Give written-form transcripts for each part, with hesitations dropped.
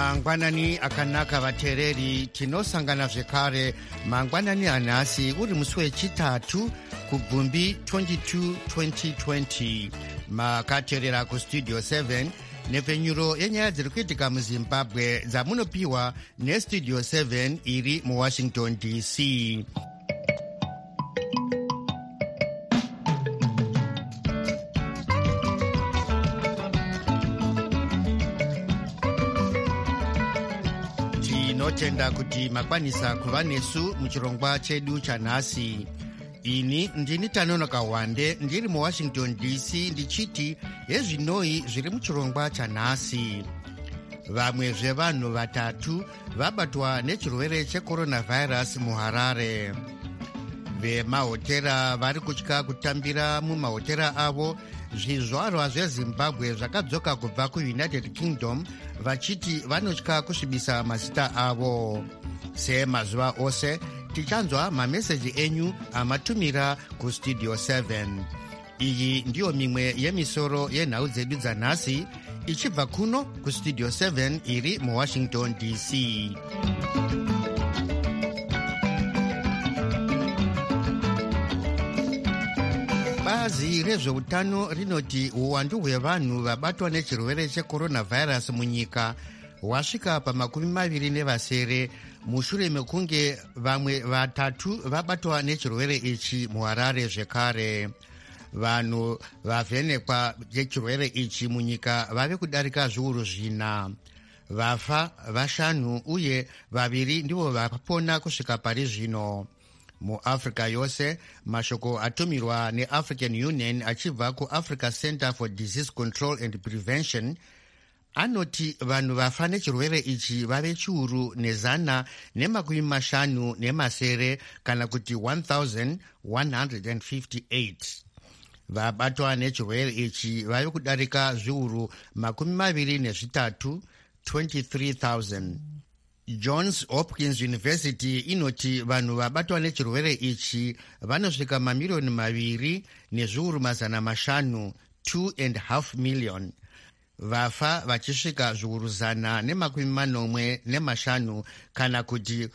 mangwanani akanaka vateereri, tinosangana zvekare mangwanani anhasi uri musi wechitatu kubvumbi 22 2020. makateerera kustudio 7 nepfenyuro yenyaya dziri kuitika muzimbabwe dzamunopiwa nestudio 7 iri muwashington dc. tinotenda kuti makwanisa kuva nesu muchirongwa chedu chanhasi. ini ndini Tanonoka Wande ndiri muwashington dc ndichiti hezvinoi zviri muchirongwa chanhasi. vamwe zvevanhu vatatu vabatwa nechirwere checoronavirus muHarare. vemahotera vari kutya kutambira mumahotera avo. zvizvarwa zvezimbabwe zvakadzoka kubva kuunited kingdom vachiti vanotya kusvibisa mazita avo. semazuva ose tichanzwa mameseji enyu amatumira kustudio 7. iyi ndiyo mimwe yemisoro yenhau dzedu dzanhasi ichibva kuno kustudio 7 iri muwashington dc. bazi rezveutano rinoti uwandu hwevanhu vabatwa nechirwere checoronavirus munyika hwasvika pa27 mushure mekunge vamwe vatatu vabatwa nechirwere ichi muHarare zvekare. vanhu vavhenekwa nechirwere ichi munyika vave kudarika zviuru 4. vafa 5 uye 2 ndivo vapona kusvika pari zvino. muafrica yose mashoko atumirwa neAfrican Union achibva kuAfrica Center for Disease Control and Prevention anoti vanhu vafa nechirwere ichi vave chiuru 157 kana kuti 1158. vabatwa nechirwere ichi vave kudarika zviuru 23 23,000. Johns Hopkins University inoti vanhu vabatwa nechirwere ichi vanosvika 2,500,000 nezviuru 500 2.5 million. vafa vachisvika zviuru 145 kana kuti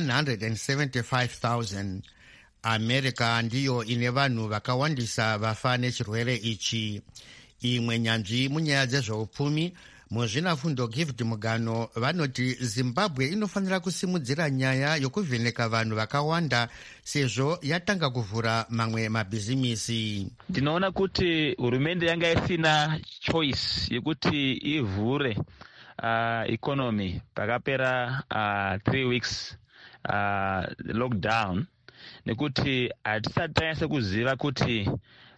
175,000. america ndiyo ine vanhu vakawandisa vafa nechirwere ichi. imwe nyanzvi munyaya dzezveupfumi muzvinafundo Gift Mugano vanoti zimbabwe inofanira kusimudzira nyaya yokuvheneka vanhu vakawanda sezvo yatanga kuvhura mamwe mabhizimisi. ndinoona kuti hurumende yanga isina choice yekuti ivhure economy pakapera 3 weeks lockdown, nekuti hatisati tanyasa kuziva kuti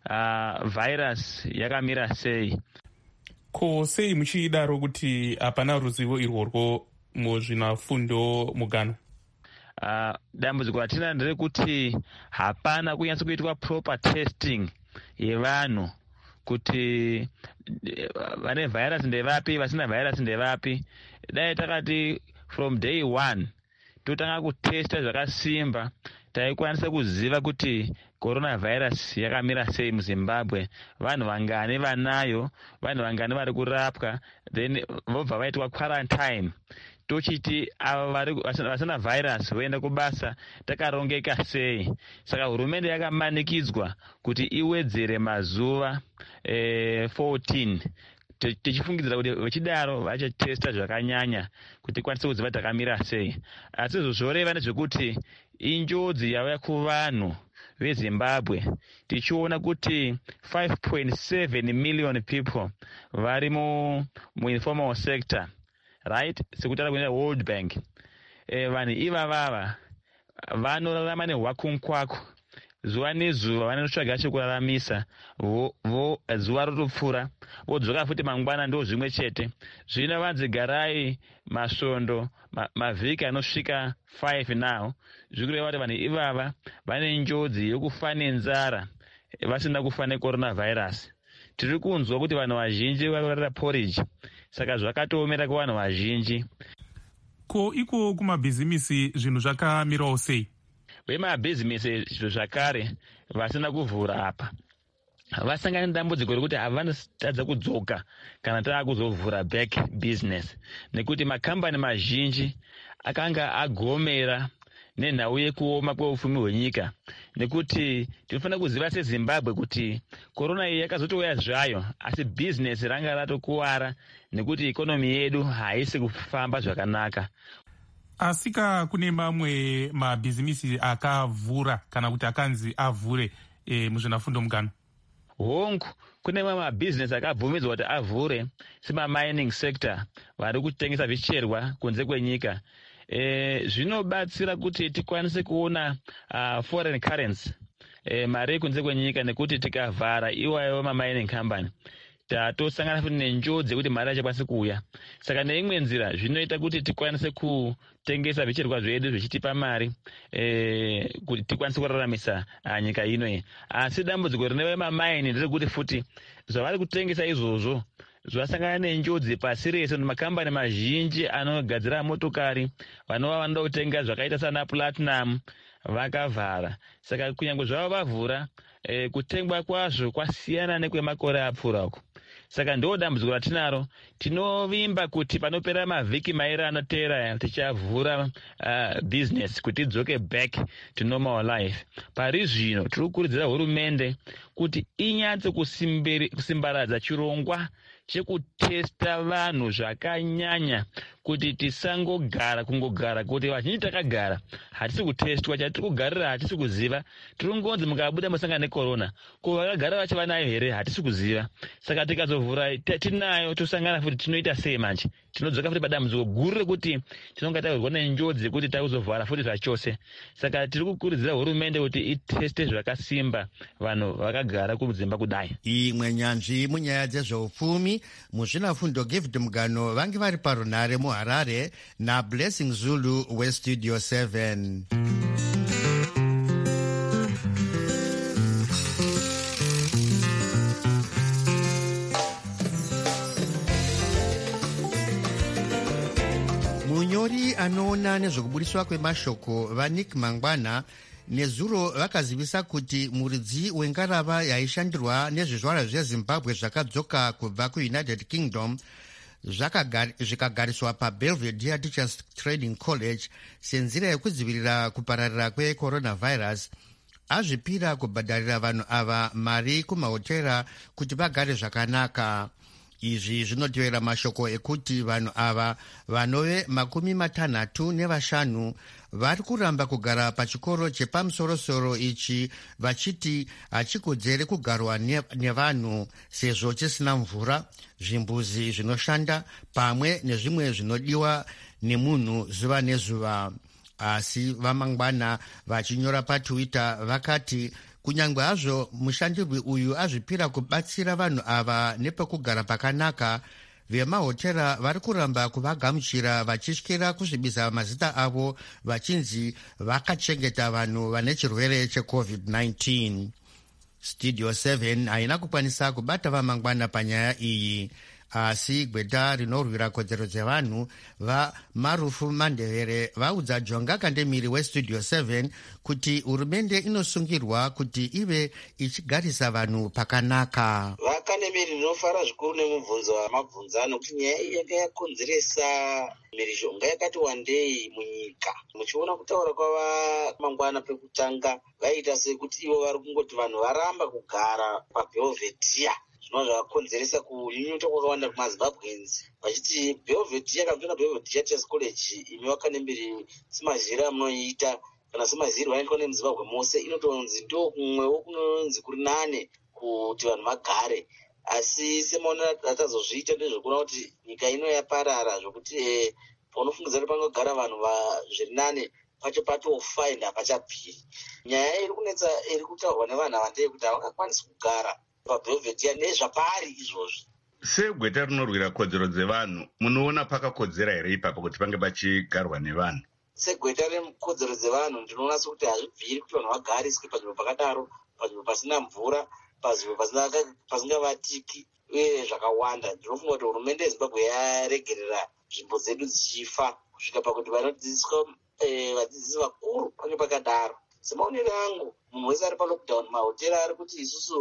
virus yakamira sei. ko sei muchidaro kuti hapana ruzivo irworwo muzvinafundo Mugano? dambudziko ratina nderekuti hapana kunyatsa kuitwa proper testing yevanhu kuti vane virus ndevapi, vasina virus ndevapi. dai takati from day 1 totanga kutesta zvakasimba, taikwanisa kuziva kuti coronavirus yakamira sei muzimbabwe, vanhu vangani vanayo, vanhu vangani vari kurapwa, then vobva vaitwa quarantine. tochiti ava vasina virus voenda kubasa takarongeka sei? saka hurumende yakamanikidzwa kuti iwedzere mazuva 14 tichifungidzira kuti vachidaro vachatesta zvakanyanya kuti ikwanise kuziva takamira sei. asi zvoreva nezvekuti injodzi yauya kuvanhu vezimbabwe, tichiona kuti 5.7 million people vari muinformal sector, right, sekutaura kuenda World Bank. vanhu ivavava vanorarama nehwakunkwako, zuva nezuva vanotsvaga chekuraramisa, zuva rotopfuura vodzoka futi mangwana ndo zvimwe chete. zvino vanzi garai masvondo mavhiki anosvika 5 now. zviri kureva kuti vanhu ivava vane njodzi yokufa nenzara vasina kufa necoronavirus. tiri kunzwa kuti vanhu vazhinji vakurara porridge, saka zvakatoomera kuvanhu vazhinji. ko iko kumabhizimisi zvinhu zvakamirawo sei? vemabhizimisi zviro zvakare vasina kuvhura apa vasangana nedambudziko rekuti havanotadza kudzoka kana taakuzovhura back business, nekuti makambani mazhinji akanga agomera nenhau yekuoma kweupfumi hwenyika. Nekuti tinofanira kuziva sezimbabwe kuti korona iyi yakazotouya zvayo, asi bhizinesi ranga ratokuwara nekuti ikonomi yedu haisi kufamba zvakanaka. Asika kune mamwe mabhizimisi akavhura kana kuti akanzi avhure muzvinafundo mugano? Hongu, kune mamwe mabhizinesi akabvumidzwa kuti avhure, semamining sector, vari kutengesa zvicherwa kunze kwenyika. Zvinobatsira kuti tikwanise kuona foreign currency, mari yekunze kwenyika, nekuti tikavhara iwayo mamining company tatosangana futi nenjodzi yekuti mari achakwanisi kuuya. Saka neimwe nzira zvinoita kuti tikwanise kutengesa zvicherwa zvedu zvichitipa mari kuti tikwanise kuraramisa nyika ino. Asi dambudziko rine mamaini nderekuti futi zvavari kutengesa izvozvo zvasangana nenjodzi pasi rese. Makambani mazhinji anogadzira motokari vanova vanoda kutenga zvakaita sana platinum vakavhara. Saka kunyange zvavo vavhura, kutengwa kwazvo kwasiyana nekwemakore apfuura uko. Saka ndo dambudziko ratinaro. Tinovimba kuti panopera mavhiki mairi anoteera tichavhura business kuti idzoke back to normal life. Pari zvino tiri kukurudzira hurumende kuti inyatse kusimbaradza chirongwa chekutesta vanhu zvakanyanya, kuti tisangogara kuti vazhinji takagara hatisi kutestwa. Chatiri kugarira hatisi kuziva. Tiri kungonzi mukabuda musangana nekorona, ko vakagara vachiva nayo here hatisi kuziva. Saka tikazovhura tinayo tosangana futi tinoita sei manje? Tinodzoka futi padambudziko guru rekuti tinonga tawirwa nenjodzi yekuti takuzovhara futi zvachose. Saka tiri kukurudzira hurumende kuti iteste zvakasimba vanhu vakagara kudzimba kudai. Imwe nyanzvi munyaya dzezveupfumi muzvinafundo Gift Mugano vange vari parunhare muHarare naBlessing Zulu weStudio 7. Munyori anoona nezvekubudiswa kwemashoko vaNick Mangwana nezuro vakazivisa kuti muridzi wengarava yaishandirwa nezvizvarwa zveZimbabwe zvakadzoka kubva kuUnited Kingdom zvikagariswa paBelvedere Teachers Training College senzira yekudzivirira kupararira kwecoronavirus, azvipira kubhadharira vanhu ava mari kumahotera kuti vagare zvakanaka. Izvi zvinotevera mashoko ekuti vanhu ava vanove 65 vari kuramba kugara pachikoro chepamusorosoro ichi vachiti hachikodzere kugarwa nevanhu sezvo chisina mvura, zvimbuzi zvinoshanda pamwe nezvimwe zvinodiwa nemunhu zuva nezuva. Asi vaMangwana vachinyora paTwitter vakati kunyange hazvo mushandirwi uyu azvipira kubatsira vanhu ava nepekugara pakanaka, vemahotera vari kuramba kuvagamuchira vachityira kusvibisa mazita avo vachinzi vakachengeta vanhu vane chirwere cheCovid-19. Studio 7 haina kukwanisa kubata vaMangwana panyaya iyi, asi gweta rinorwira kodzero dzevanhu vaMarufu Mandevere vaudza Jonga Kandemiri weStudio 7 kuti hurumende inosungirwa kuti ive ichigarisa vanhu pakanaka. Vakandemiri rinofara zvikuru nemubvunzo wamabvunza nokuti nyaya iyi yanga yakonzeresa mhirizhonga yakati wandei munyika. Muchiona kutaura kwavaMangwana pekutanga vaita sekuti ivo vari kungoti vanhu varamba kugara paBelvedere, zvinova zvakakonzeresa kunyunyuta kwakawanda kumaZimbabwenzi vachiti Belvedere kana Belvedere Teachers College imi Vakandemiri simazhiri amunoita kana simazhiri vanoitwa nemuZimbabwe mose, inotonzi ndo kumwewo kunonzi kuri nane kuti vanhu vagare. Asi semaona atazozviita ndezvekuona kuti nyika ino yaparara zvokuti paunofungidzira kuti panogara vanhu zviri nane pacho patofa ende hapachabviri. Nyaya iri kunetsa iri kutaurwa nevanhu ava ndeyekuti havangakwanisi kugara paBelvedere nezvapari izvozvi. Segweta rinorwira kodzero dzevanhu, munoona pakakodzera here ipapo kuti pange pachigarwa nevanhu? Segweta rekodzero dzevanhu ndinoona sekuti hazvibviri kuti vanhu vagariswe panzvimbo pakadaro, panzvimbo pasina mvura, panzvimbo pasingavatiki uye zvakawanda. Ndinofunga kuti hurumende yeZimbabwe yaregerera nzvimbo dzedu dzichifa kusvika pakuti vanodzidziswa vadzidzisi vakuru pange pakadaro. Semaonero angu munhu wese ari palockdown, mahotera ari kuti isusu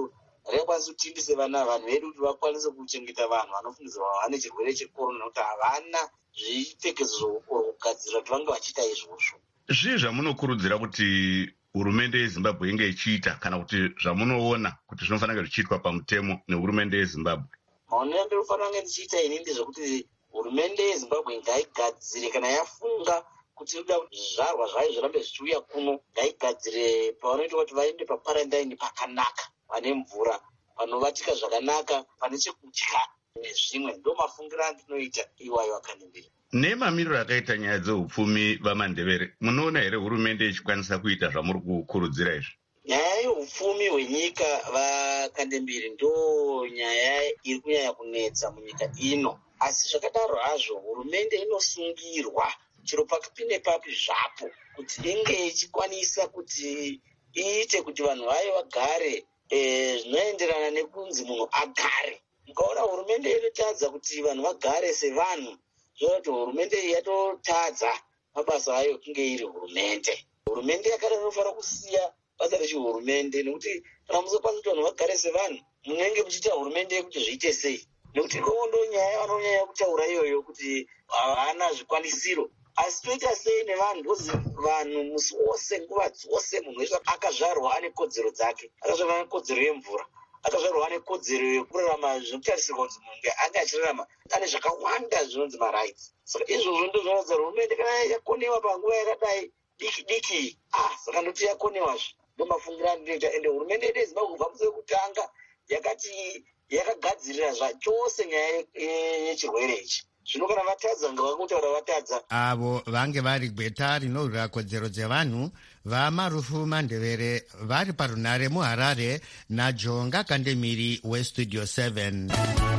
rakakwanisa kutimbise vanhu vedu kuti vakwanise kuchengeta vanhu vanofungidzirwa vane chirwere chekorona nekuti havana zvipfekedzo zvokugadzirira kuti vange vachiita izvozvo. Zvii zvamunokurudzira kuti hurumende yeZimbabwe inge ichiita kana kuti zvamunoona kuti zvinofanira zvichiitwa pamutemo nehurumende yeZimbabwe? Maonero andinofanira kunge ndichiita ini ndezvekuti hurumende yeZimbabwe ngaigadzire kana yafunga kuti inoda kuti zvizvarwa zvayo zvirambe zvichiuya kuno, ngaigadzire pavanoita kuti vaende pakwarandaini pakanaka, pane mvura, panovatika zvakanaka, pane chekudya nezvimwe. Ndo mafungiro andinoita iwayo akandemberi. Nemamiriro akaita nyaya dzeupfumi vaMandebere, munoona here hurumende ichikwanisa kuita zvamuri kukurudzira izvi? Nyaya yeupfumi hwenyika vakandemberi ndo nyaya iri kunyanya kunetsa munyika ino. Asi zvakadaro hazvo hurumende inosungirwa chero papi nepapi zvapo kuti inge ichikwanisa kuti iite kuti vanhu vayo vagare zvinoenderana nekunzi munhu agare. Mukaona hurumende inotadza kuti vanhu vagare sevanhu, zvinova kuti hurumende iyi yatotadza mabasa ayo kunge iri hurumende. Hurumende yakadaro inofanira kusiya basa rechihurumende, nekuti kana musokwanisa kuti vanhu vagare sevanhu, munenge muchiita hurumende yekuti zviite sei? Nekuti ndo nyaya vanonyanya kutaura iyoyo kuti havana zvikwanisiro. Asi toita sei nevanhu? Ndozi vanhu musi wose, nguva dzose, munhu wese akazvarwa ane kodzero dzake. Akazvarwa ane kodzero yemvura, akazvarwa ane kodzero yekurarama zvinotarisirwa kuti munhu ange achirarama ane zvakawanda zvinonzi marights. Saka izvozvo ndo zvinoratidza hurumende kana yakonewa panguva yakadai diki saka ndoti yakonewazve. Ndo mafungiro andinoita. Ende hurumende yedu yeZimbabwe kubva musi wekutanga yakati yakagadzirira zvachose nyaya yechirwere ichi. Zvino kana vatadza ngavangutaura vatadza. Avo vange vari gweta rinorwira kodzero dzevanhu vaMarufu Mandebere vari parunare muHarare naJonga Kandemiri weStudio 7.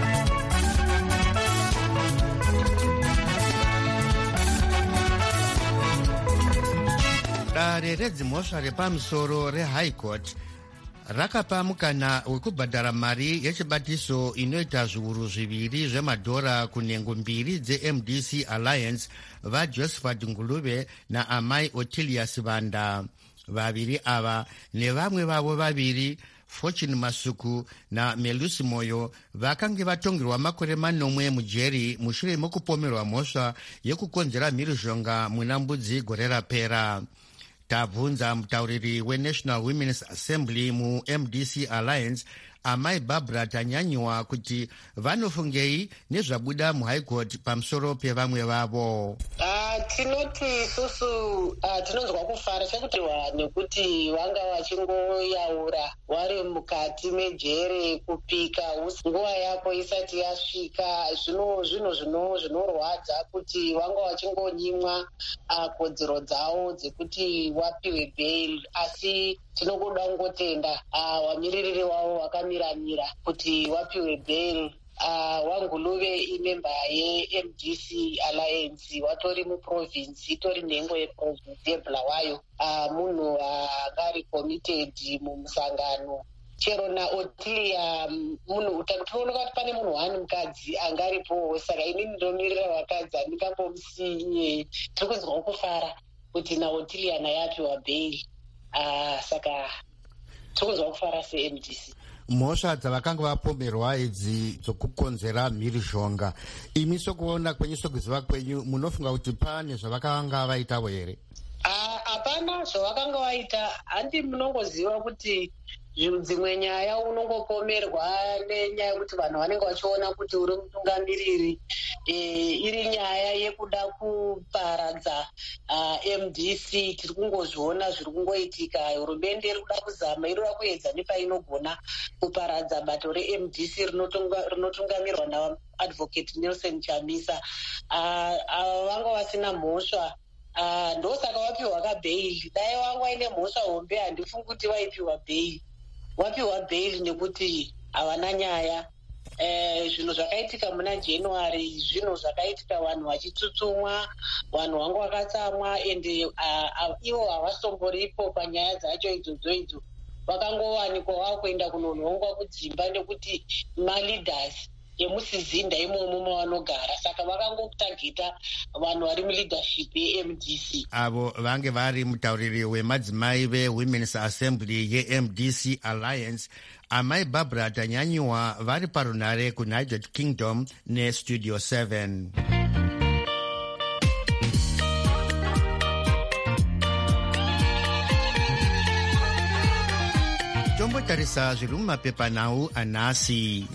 Dare redzimhosva repamusoro reHigh Court rakapa mukana wekubhadhara mari yechibatiso inoita zviuru zviviri zvemadhora kunhengo mbiri dzeMDC Alliance vaJosephat Ngulube naamai Otilius Vanda. Vaviri ava nevamwe vavo vaviri, Fortune Masuku naMelusi Moyo, vakange vatongerwa makore 4 mujeri mushure mokupomerwa mhosva yekukonzera mhirizhonga muna Mbudzi gore rapera. Tabvunza mutauriri weNational Women's Assembly muMDC Alliance, amai Barbara Tanyanyiwa, kuti vanofungei nezvabuda muHigh Court pamusoro pevamwe vavo. Tinoti isusu tinonzwa kufara chekuti nekuti vanga vachingoyaura wari mukati mejere kupika nguva yako isati yasvika. Zvinhu zvinorwadza kuti vanga vachingonyimwa kodzero dzavo dzekuti wapiwe bail, asi tinokuda kungotenda wamiririri wavo wakamiramira kuti wapiwe bail. Wanguluve imemba yeMDC Alliance, watori muprovince, itori nhengo yeprovince yeBulawayo, munhu agari committed mumusangano. Chero naOtilia munhu tinooneka kuti pane munhu wani mukadzi angaripowo, saka inini ndomirira vakadzi andingambomusiye. Tiri kunzwa kufara kuti naOtilia nayapiwa bail, saka tiri kunzwa kufara seMDC. Mhosva dzavakanga vapomerwa idzi dzokukonzera mhirizhonga, imi sokuona kwenyu sokuziva kwenyu, munofunga kuti pane zvavakanga vaitawo here? Hapana zvavakanga vaita. Handi munongoziva kuti dzimwe nyaya unongopomerwa nenyaya yekuti vanhu vanenge vachiona kuti uri mutungamiriri, iri nyaya yekuda kuparadza MDC. Tiri kungozviona zviri kungoitika. Hurumende iri kuda kuzama, iri kuda kuedza nepainogona kuparadza bato reMDC rinotungamirwa naAdvocate Nelson Chamisa. Vanga vasina mhosva, ndosaka wapiwa kabhaili. Dai wanga waine mhosva hombe handifungi kuti waipiwa bhaili. Wapiwa bhaili nekuti havana nyaya. Zvinhu zvakaitika muna January, zvinhu zvakaitika vanhu vachitsutsumwa, vanhu vanga vakatsamwa, ende ivo havasomboripo panyaya dzacho idzodzo. Vakangowanikwa vakuenda kunonhongwa kudzimba nekuti maleaders emusizinda imomo mavanogara. Saka vakangotagita vanhu vari muleadership yeMDC. Avo vange vari mutauriri wemadzimai veWomen's Assembly yeMDC Alliance, amai Barbara Tanyanyiwa, vari parunare kuUnited Kingdom neStudio 7. Tombotarisa zviri mumapepanhau anhasi.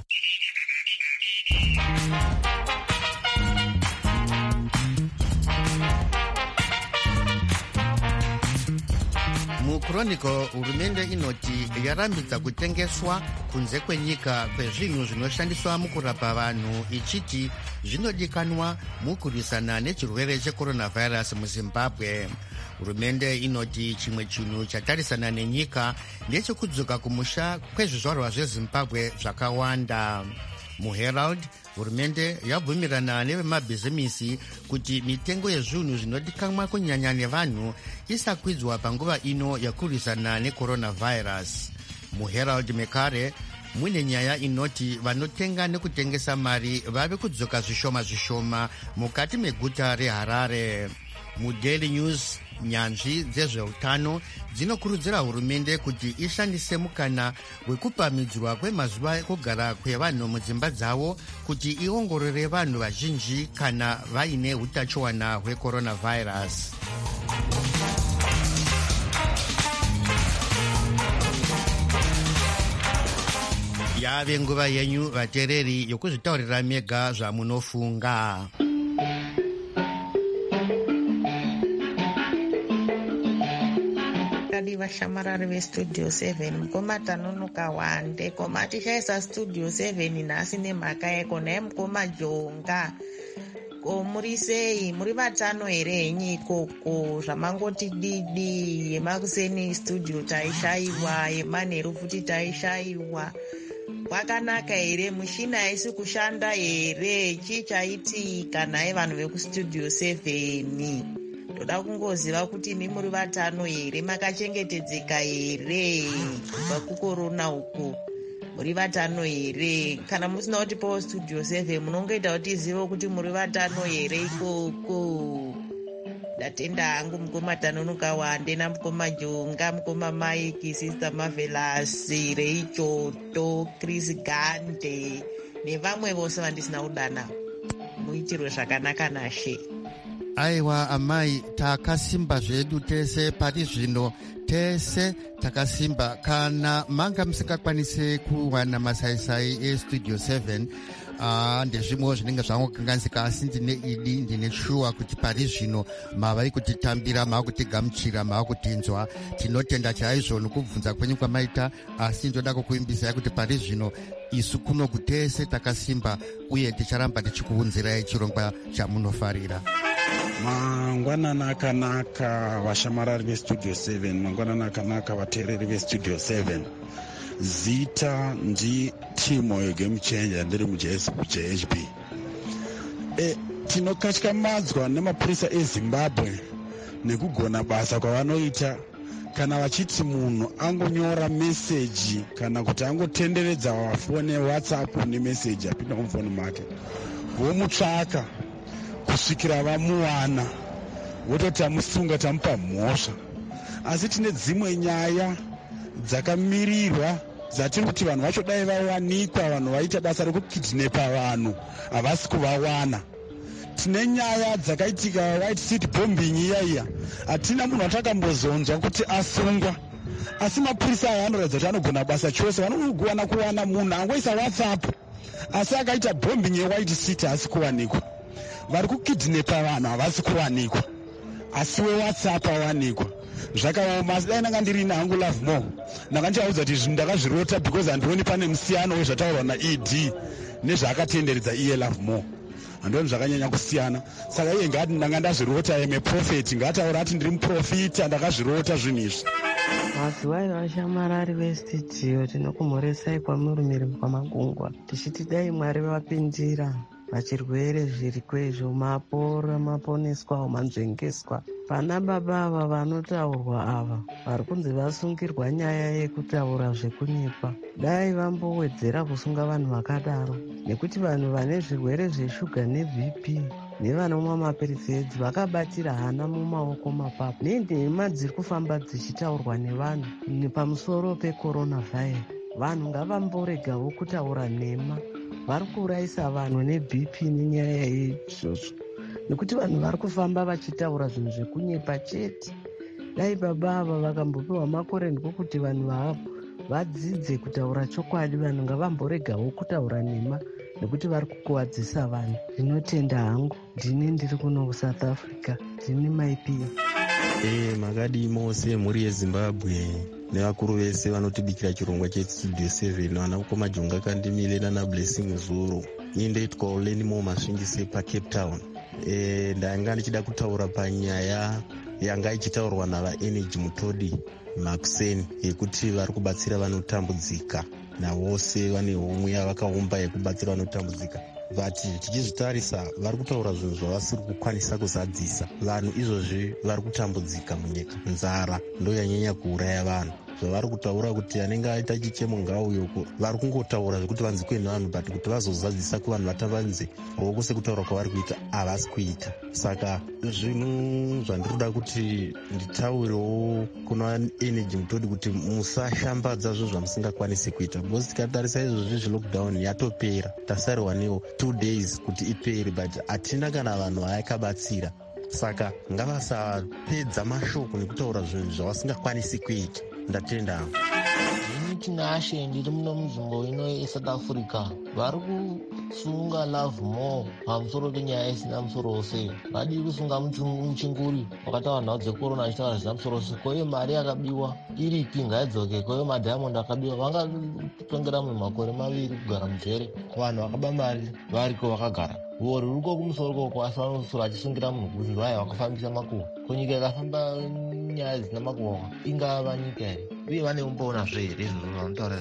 muChronicle, hurumende inoti yarambidza kutengeswa kunze kwenyika kwezvinhu zvinoshandiswa mukurapa vanhu, ichiti zvinodikanwa mukurwisana nechirwere checoronavirus muZimbabwe. Hurumende inoti chimwe chinhu chatarisana nenyika ndechekudzoka kumusha kwezvizvarwa zveZimbabwe zvakawanda. muHerald, hurumende yabvumirana nevemabhizimisi kuti mitengo yezvinhu zvinodikanwa kunyanya nevanhu isakwidzwa panguva ino yakurwisana necoronavirus. muHerald mekare mune nyaya inoti vanotenga nekutengesa mari vave kudzoka zvishoma zvishoma mukati meguta reHarare. muDaily News, nyanzvi dzezveutano dzinokurudzira hurumende kuti ishandise mukana wekupamhidzwa kwemazuva ekugara kwevanhu mudzimba dzavo kuti iongorore vanhu vazhinji kana vaine utachiwana hwecoronavirus. yave nguva yenyu vateereri yokuzvitaurira mega zvamunofunga. Vashamarari veStudio 7 mukoma tanonoka wande koma tishaisa Studio 7 nhasi nemhaka yeko naye mukoma Jonga. Ko muri sei? Muri vatano here henyu ikoko? Zvamangoti didi. Yemakuseni studio taishaiwa, yemanheru futi taishaiwa. Kwakanaka here? Mushina haisi kushanda here? Chii chaitika naye vanhu vekuStudio 7? Ndoda kungoziva kuti imi muri vatano here, makachengetedzeka here kubva kukorona uku? Muri vatano here? Kana musina kuti paStudio 7 munongoita kuti izive kuti muri vatano here ikoko? Ndatenda hangu mukoma tanonoka wande namukoma Jonga, mukoma Mike, Sister Marvelous, Reichoto, Chris Gande nevamwe vose vandisina kudana. Muitirwe zvakanaka nashe. Aiwa amai, takasimba zvedu tese pari zvino, tese takasimba. Kana manga musingakwanise kuwana masaisai eStudio 7 ndezvimwewo zvinenge zvangokanganisika, asi ndine shuwa kuti pari zvino mavari kutitambira, mava kutigamuchira, mava kutinzwa. Tinotenda chaizvo nokubvunza kwenyu kwamaita, asi ndoda kukuimbisai kuti pari zvino isu kuno kutese takasimba, uye ticharamba tichikuunzirai chirongwa chamunofarira. Mangwanana akanaka vashamarari veStudio 7, mangwanana akanaka vateereri veStudio 7. Zita nditimo yeGame Changer, ndiri muJHB. Tinokatyamadzwa nemapurisa eZimbabwe nekugona basa kwavanoita kana vachiti munhu angonyora meseji kana kuti angotenderedza wafone WhatsApp nemeseji apinda mufoni make, vomutsvaka kusvikira vamuwana, vototi tamusunga, tamupa mhosva. Asi tine dzimwe nyaya dzakamirirwa dzatiri kuti vanhu vacho dai vawanikwa, vanhu vaita basa rekukidhinepa vanhu havasi kuvawana. Tine nyaya dzakaitika White City bombing iya, hatina munhu watakambozonzwa kuti asungwa. Asi mapurisa aya anoratidza kuti anogona basa chose, vanogona kuwana munhu angoisa WhatsApp asi akaita bombing yeWhite City hasi kuwanikwa. Vari kukidhinepa vanhu havasi kuwanikwa, asi weWhatsApp awanikwa. Zvakaoma. Asi dai ndanga ndiri nangu Love More ndakandichaudza kuti zvinhu ndakazvirota because handioni pane musiyano wezvataurwa naED nezvaakatenderedza iye Love More. Handoni zvakanyanya kusiyana. Saka iye ngati ndanga ndazvirota, eme prophet, ngataura ati ndiri muprofita, ndakazvirota zvinhu izvi. Mazuva vashamarari veStudio tinokumhoresai kwamuri miri kwamakungwa tichiti dai Mwari vapindira. pachirwere zviri kwezvo maponeswa manzvengeswa. Pana baba ava vanotaurwa ava vari kunzi vasungirwa nyaya yekutaura zvekunyepa. Dai vambowedzera kusunga vanhu vakadaro, nekuti vanhu vane zvirwere zveshuga nebp nevanomwa mapiritsi edzi vakabatira hana mumaoko mapapu. Nenhema dziri kufamba dzichitaurwa nevanhu pamusoro pecoronavhairus. Vanhu ngavamboregawo kutaura nhema. Vari kuurayisa vanhu nebp nenyaya yeizvozvo, nekuti vanhu vari kufamba vachitaura zvinhu zvekunyepa chete. Dai baba ava vakambopiwa makore ndokuti vanhu vavo vadzidze kutaura chokwadi, vanhu ngavamboregawo kutaura nhema, nekuti vari kukuvadzisa vanhu. Ndinotenda hangu. Ndiri kuno kuSouth Africa. Ndini maipii. Makadii mose mhuri yeZimbabwe nevakuru vese vanotibikira chirongwa chestudio 7, vana kukoma jonga kandimile nana Blessing Zuru. Ini ndoitwawo Lenimo Masvingise paCape Town. Ndanga ndichida kutaura panyaya yanga ichitaurwa navaenergy Mutodi Makuseni yekuti vari kubatsira vanotambudzika, navose vane homwe yavakaumba yekubatsira vanotambudzika. Vati tichizvitarisa vari kutaura zvinhu zvavasiri kukwanisa kuzadzisa. Vanhu izvozvi vari kutambudzika munyika. Nzara ndo yanyanya kuuraya vanhu. Zvavari kutaura kuti anenge aita chichemo ngauyoko, vari kungotaura zvekuti vanzikwe nevanhu, but kuti vazozadzisa kuvanhu vatambanze ruoko sekutaura kwavari kuita havasi kuita. Saka zvinhu zvandinoda kuti nditaurewo kuna Energy Mutodi kuti musashambadza zvinhu zvamusingakwanisi kuita, because tikatarisa izvozvi zvelockdown yatopera, tasarirwa newo 2 days kuti ipere, but hatina kana vanhu vayakabatsira. Saka ngavasapedza mashoko nekutaura zvinhu zvavasingakwanisi kuita. Ndatenda. Ini tinashe ndiri muno munzvimbo ino yeSouth Africa. Vari kusunga Love More pamusoro penyaya isina musoro wose. Vadi kusunga muchinguri wakataura nhau dzekorona achitaura zvisina musoro wose. Koyo mari yakabiwa iripi ngaidzoke, koyo madiamond akabiwa. Vangatongera munhu makore 2 kugara mujere. Vanhu vakaba mari variko vakagara. Uri ruko kumusoro koko asi vanosoro achisungira munhu kuti vaya vakafambisa makuhwa. Kunyika ikafamba nyaya dzisina makuhwa ingava nyika here? Uye vane umboonazve here izvozvo vanotaura?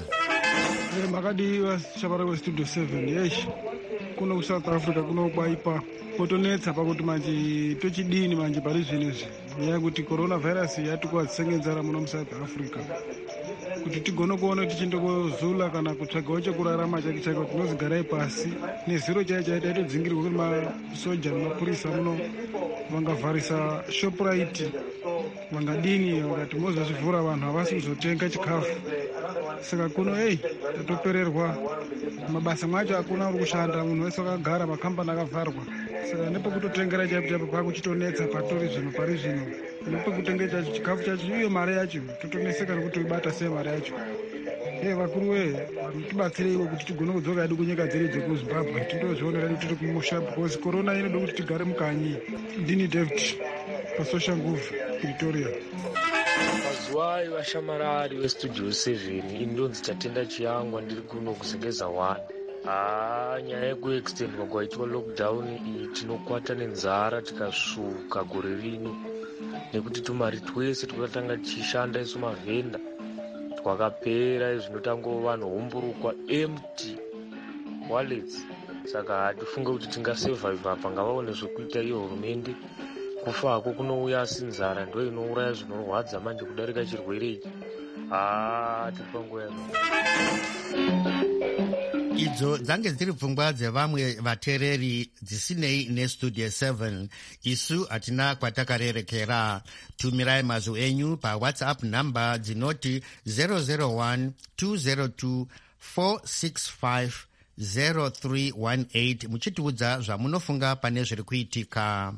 Makadiwa shabara westudio 7 yeshi kuno kuSouth Africa kuno kwaipa potonetsa pakuti manje tochidini manje pari zvinezvi nyaya yekuti coronavirus yatikuvadzisengenzara muno muSouth Africa, kuti tigone kuona tichindokozula kana kutsvagawo chekurarama chake chake kuti tinozigarai pasi nezero chaicho chaita todzingirwa kuti masoja nemapurisa muno vangavharisa Shoprite, vangadini, vakati mozozvivhura vanhu havasi kuzotenga chikafu. Saka kuno tatopererwa, mabasa mwacho hakuna uri kushanda, munhu wese wakagara, makambani akavharwa. Saka nepekutotengera chaipo pakuchitonetsa patori zvino pari zvino, nepekutengera chikafu chacho iyo mari yacho totoneseka nekuti ibata sei mari yacho. Vakuru tibatsireiwo kuti tigone kudzoka hedu kunyika dzedu dzekuZimbabwe, tindozvionera kuti tiri kumusha, because corona inoda kuti tigare mukanyi. Ndini David paSocial Nguvu, Pretoria. Mazuva vashamarari westudio 7, indonzi Tatenda Chiyangwa, ndiri kuno kusengeza 1. Nyaya yekuextendwa kwaitwa lockdown iyi tinokwata nenzara tikasvuka gore rino, nekuti tumari twese twakatanga tichishanda isu mavhenda twakapera, zvinotangova vanhu homburukwa empty wallets. Saka hatifunge kuti tingasurvive pangavaone zvekuita iyo hurumende. Kufako kunouya asi nzara ndo inouraya zvinorwadza manje kudarika chirwere ichi. Tipanguva idzo dzange dziri pfungwa dzevamwe vateereri dzisinei nestudio 7. Isu hatina kwatakarerekera. Tumirai mazwi enyu paWhatsApp namba dzinoti 001 202 465 0318 muchitiudza zvamunofunga pane zviri kuitika.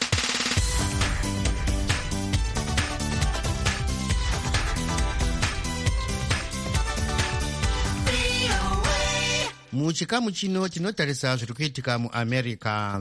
Muchikamu chino tinotarisa zviri kuitika muAmerica.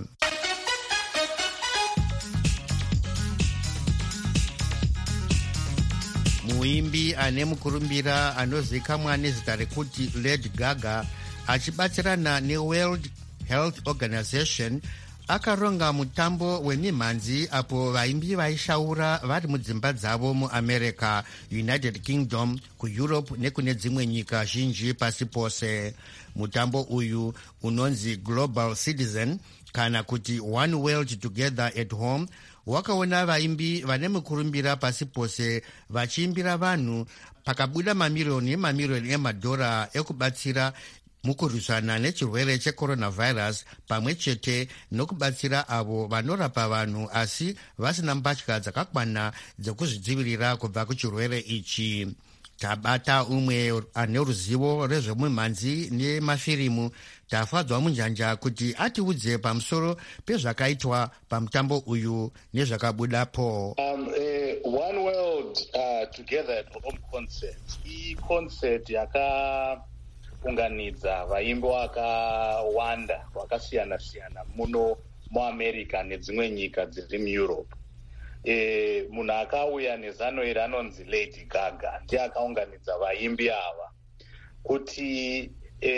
Muimbi ane mukurumbira anozivikanwa nezita rekuti Lady Gaga achibatsirana neWorld Health Organization akaronga mutambo wemimhanzi apo vaimbi vaishaura vari mudzimba dzavo muamerica, United Kingdom, kueurope nekune dzimwe nyika zhinji pasi pose. Mutambo uyu unonzi Global Citizen kana kuti One World Together at Home wakaona vaimbi vane mukurumbira pasi pose vachiimbira vanhu, pakabuda mamiriyoni emadhora ekubatsira mukurwisana nechirwere checoronavirus, pamwe chete nokubatsira avo vanorapa vanhu asi vasina mbatya dzakakwana dzekuzvidzivirira kubva kuchirwere ichi. Tabata umwe ane ruzivo rezvemimhanzi nemafirimu, tafadzwa munjanja kuti atiudze pamusoro pezvakaitwa pamutambo uyu nezvakabudapo. One World Together at Home concert, concert yakaunganidza vaimbi vakawanda vakasiyana-siyana muno muamerica nedzimwe nyika dziri mueurope. Munhu akauya nezano iri anonzi Lady Gaga ndiye akaunganidza vaimbi ava kuti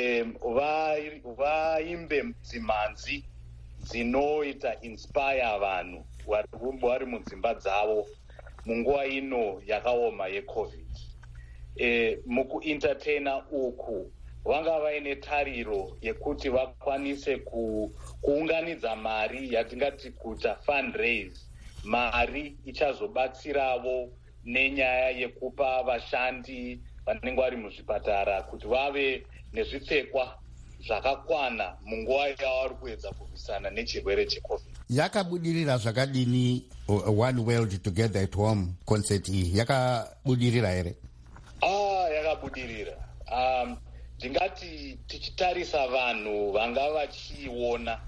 vaimbe dzimhanzi dzinoita inspire vanhu vari mudzimba dzavo munguva ino yakaoma yecovid. Mukuentertaina uku vanga vaine tariro yekuti vakwanise kuunganidza mari yatingati kuita fundraise, mari ichazobatsiravo nenyaya yekupa vashandi vanenge vari muzvipatara kuti vave nezvipfekwa zvakakwana munguva yavari kuedza kurwisana nechirwere checovid. Yakabudirira zvakadini One World Together at Home concert iyi? Yakabudirira here? Yakabudirira. Ndingati tichitarisa vanhu vanga vachiiona,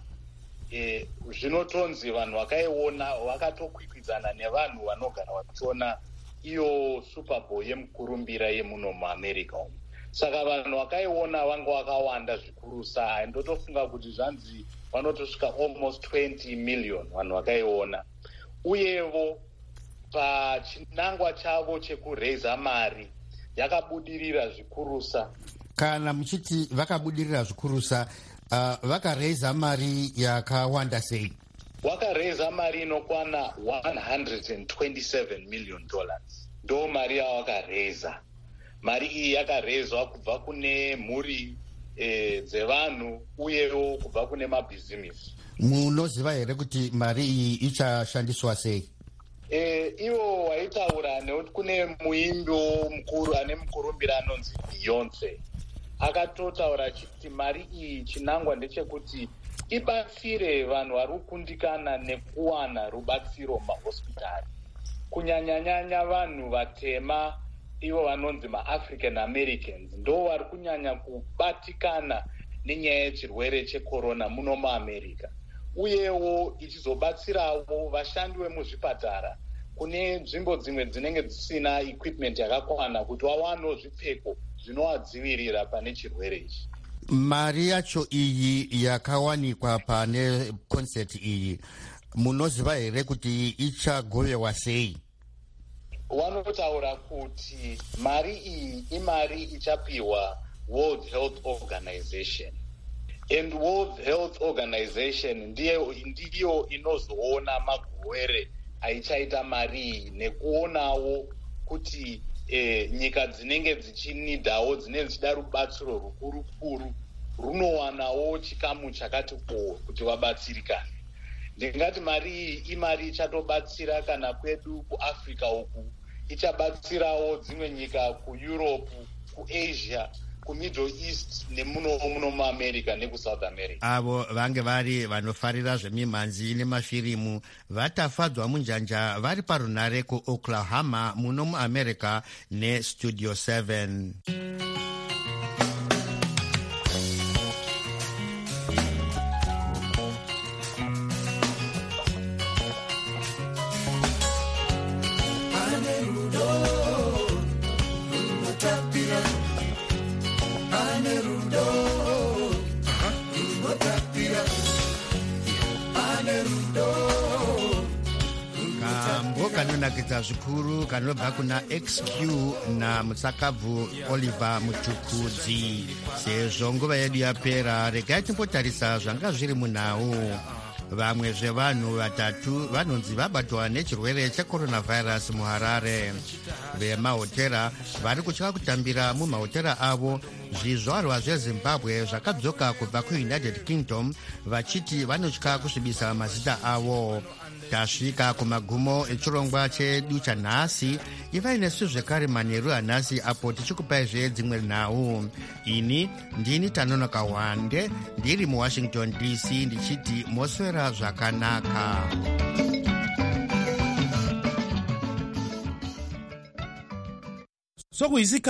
zvinotonzi vanhu vakaiona vakatokwikwidzana nevanhu vanogara vachiona iyo Super Bowl yemukurumbira yemuno muamerica umu. Saka vanhu vakaiona vanga vakawanda zvikurusa, ndotofunga kuti zvanzi vanotosvika almost 20 million vanhu vakaiona. Uyevo pachinangwa chavo chekureza mari yakabudirira zvikurusa. Kana muchiti vakabudirira zvikurusa, vakareza mari yakawanda sei? Vakareza mari inokwana $127 million. Ndo mari yavakareza. Mari iyi yakarezwa kubva kune mhuri dzevanhu uyewo kubva kune mabhizimisi. Munoziva here kuti mari iyi ichashandiswa sei? Ivo waitaura nekuti kune muimbi mukuru ane mukurumbira anonzi Beyonce. Akatotaura achiti mari iyi chinangwa ndechekuti ibatsire vanhu vari kukundikana nekuwana rubatsiro mumahospitari, kunyanya-nyanya vanhu vatema, ivo vanonzi maAfrican Americans, ndo vari kunyanya kubatikana nenyaya yechirwere checorona muno muamerica. Uyewo ichizobatsirawo vashandi vemuzvipatara kune nzvimbo dzimwe dzinenge dzisina equipment yakakwana kuti wawanewo zvipfeko zvinovadzivirira pane chirwere ichi. Mari yacho iyi yakawanikwa pane concert iyi, munoziva here kuti ichagovewa sei? Vanotaura kuti mari iyi imari ichapiwa World Health Organization. And World Health Organization ndiyo inozoona magowere aichaita mari iyi nekuonawo kuti nyika dzinenge dzichinidawo dzinenge dzichida rubatsiro rukuru runowanawo chikamu chakati kuti vabatsirikane. Ndingati mari iyi imari ichatobatsira kana kwedu kuAfrica uku, ichabatsirawo dzimwe nyika kuEurope, kuAsia, kuMiddle East nemuno muAmerica nekuSouth America. Avo vange vari vanofarira zvemimhanzi nemafirimu vatafadzwa munjanja vari parunare kuOklahoma muno muAmerica neStudio 7. Kanonakidza zvikuru kanobva kuna XQ namutsakabvu Oliver Mutukudzi. Sezvo nguva yedu yapera, regai timbotarisa zvanga zviri munhau. vamwe zvevanhu vatatu vanonzi vabatwa nechirwere checoronavirus muharare. Vemahotera vari kutya kutambira mumahotera avo. Zvizvarwa zvezimbabwe zvakadzoka kubva kuunited kingdom vachiti vanotya kusvibisa mazita avo. Tasvika kumagumo echirongwa chedu chanhasi. Ivai nesu zvekare manheru anhasi apo tichikupaizve dzimwe nhau. Ini ndini Tanonoka Wande ndiri muWashington DC ndichiti moswera zvakanaka. Sokuyisikhathi